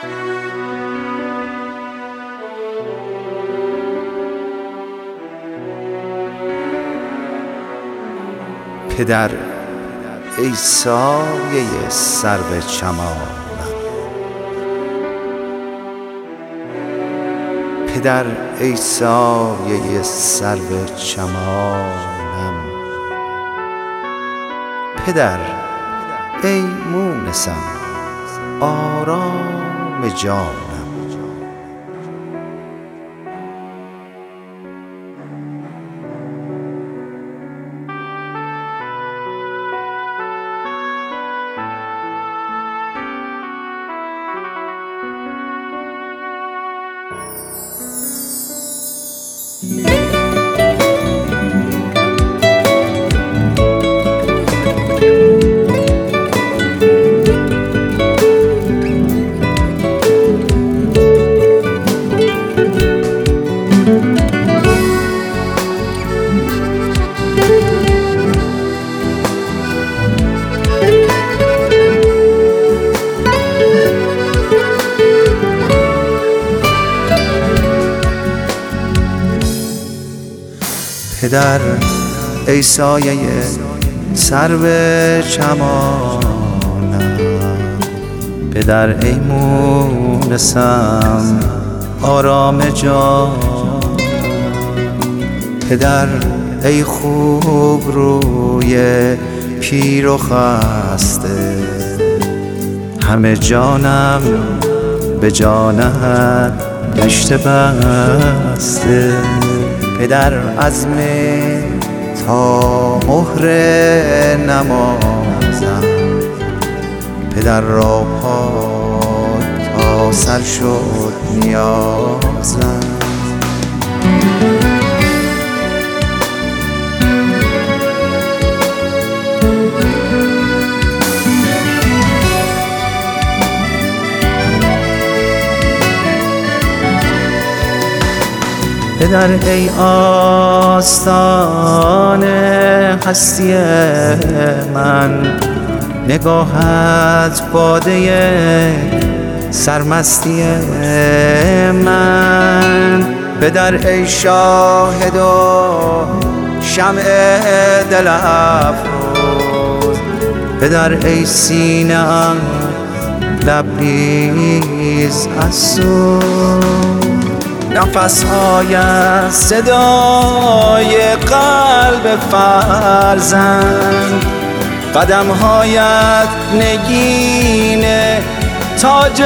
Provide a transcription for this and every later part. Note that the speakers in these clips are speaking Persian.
پدر ای سایه سرو چمانم، پدر ای سایه سرو چمانم، پدر ای مونسم آرام جانم. پدر ای سایه سرو چمانم، پدر ای مونسم آرام جانم، پدر ای خوب روی پیر و خسته، همه جانم به جانت گشته بسته. پدر عزم تا مهر نمازم، پدر را پای تا سر شد نیازم. پدر ای آستان هستی من، نگاهت باده سرمستی من. پدر ای شاهد و شمع دل افروز، پدر ای سینه ام لبریز از سوز. نفس‌های صدای قلب فرزند، قدم‌هایت نگین تاج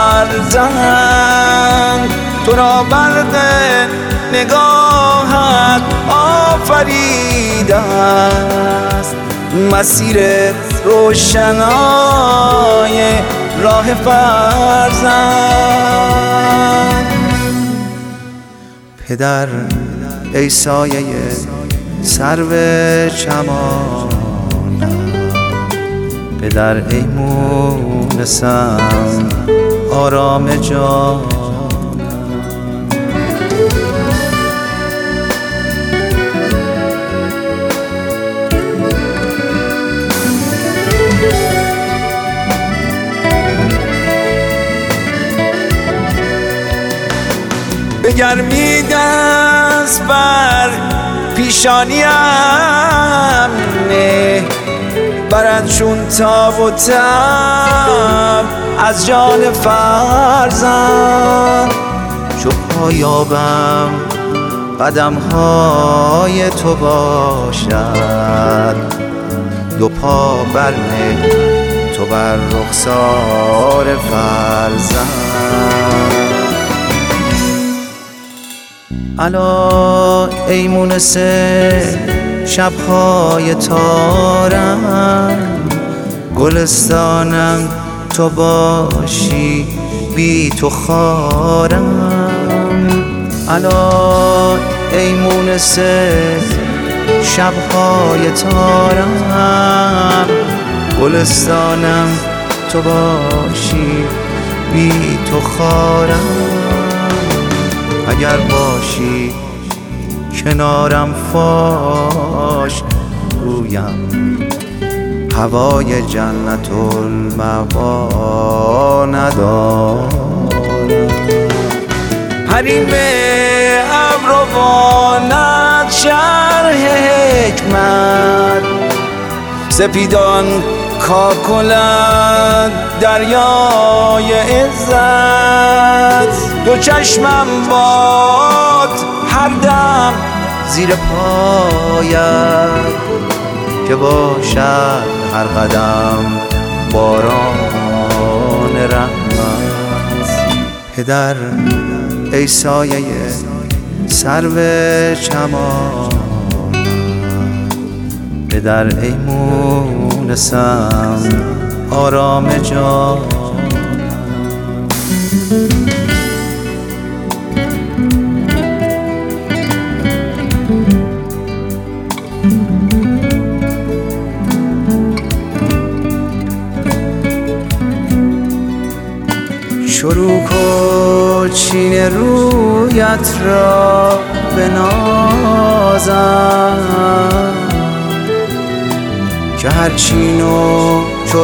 فرزند. تو را برق نگاهت آفریده است، مسیر روشنای راه فرزند. پدر ای سایه سرو چمانم، پدر ای مونسم آرام جانم. بگرمی دست بر پیشانیم نه، برد چون تاب و تب از جان فرزند. چو پایابم قدم‌های تو باشد، دو پا برنه تو بر رخسار فرزند. الا ای مونس شب‌های تارم، گلستانم تو باشی بی تو خارم. الا ای مونس شب‌های تارم، گلستانم تو باشی بی تو خارم. اگر باشی کنارم فاش گویم، هوای جنت المأوا ندارم. حریم ابروانت شرح حکمت، سپیدان کاکلت دریای عزت. دو چشمم باد هر دم زیر پایت، که باشد هر قدم باران رحمت. پدر ای سایه سرو چمان، پدر ای مونسم آرام جان. چروک و چین رویت را بنازم، که هر چین و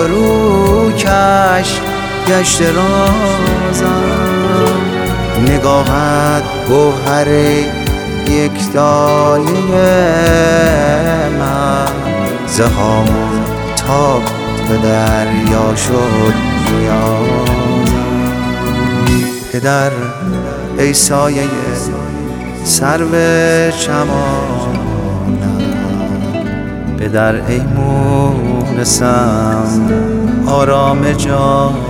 چروکش گشت رازم. نگاهت گوهر یک دایه من، ز هامون تا به دریا شد نیازم. پدر ای سایه سرو چمانم، پدر ای مونسم آرام جان.